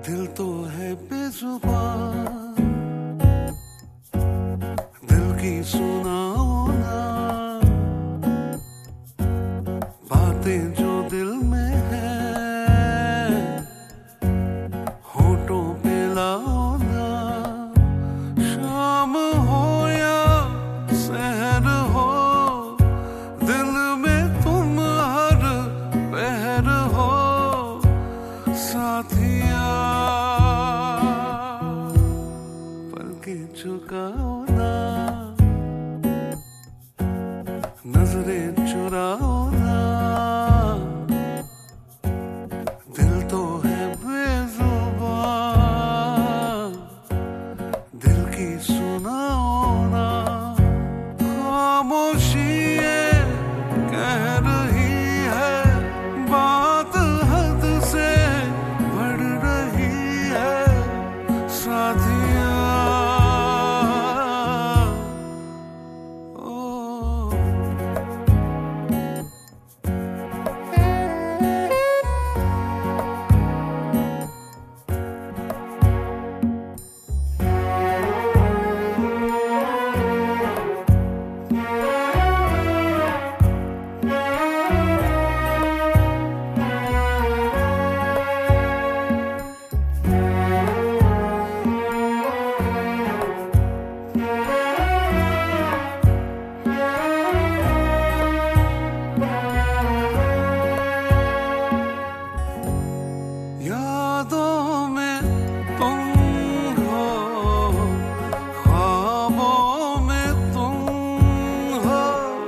दिल तो है बेजुबान, दिल की सुनाओ ना बातें जो दिल में है, होठों पे लाओ ना। शाम हो या सहर हो, दिल में तुम हर पहर हो साथिया। पलकें झुकाओ ना, नजरें चुराओ ना, दिल तो है बेजुबान, दिल की सुनाओ ना। खामोशी ये कह रही है, बात हद से बढ़ रही है साथिया। यादों में तुम हो, ख्वाबों में तुम हो,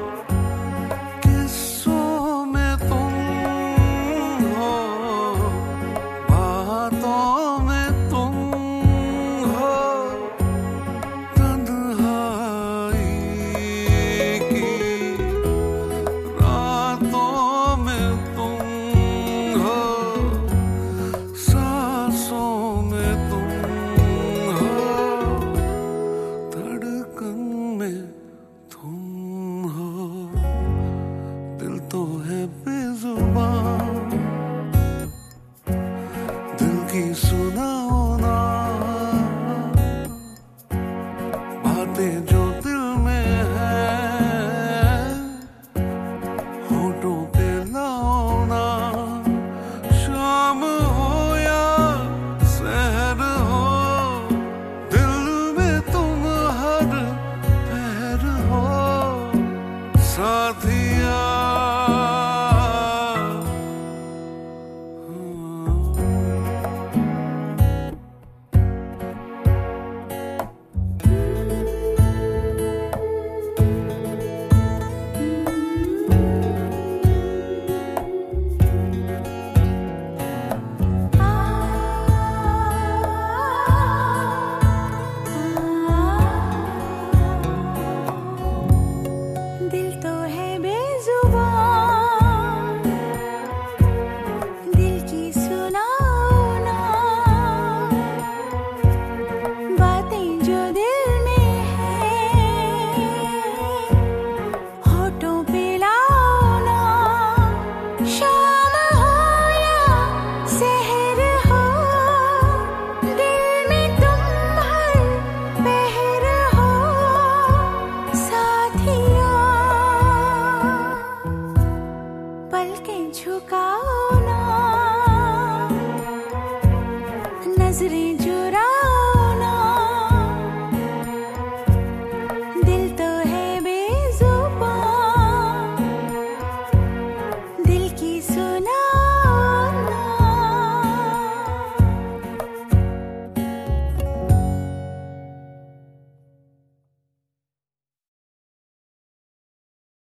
किस्सों में तुम हो, बातों में तुम हो, तन्हाई की रातों में तुम हो, सांसों में तुम हो, धड़कन में तुम हो। दिल तो है बेजुबान, दिल की सुनाओ ना बातें जो दिल में है, होठों पे लाओ ना। शाम हो या सहर हो, दिल में तुम हर पहर हो साथिया। दिल तो है बेजुबान, दिल की सुनाओ ना बातें जो दिल में है, होठों पे लाओ ना। शाम हो या सहर हो, दिल में तुम हर पहर हो साथिया। पलकें झुकाओ ना, नजरें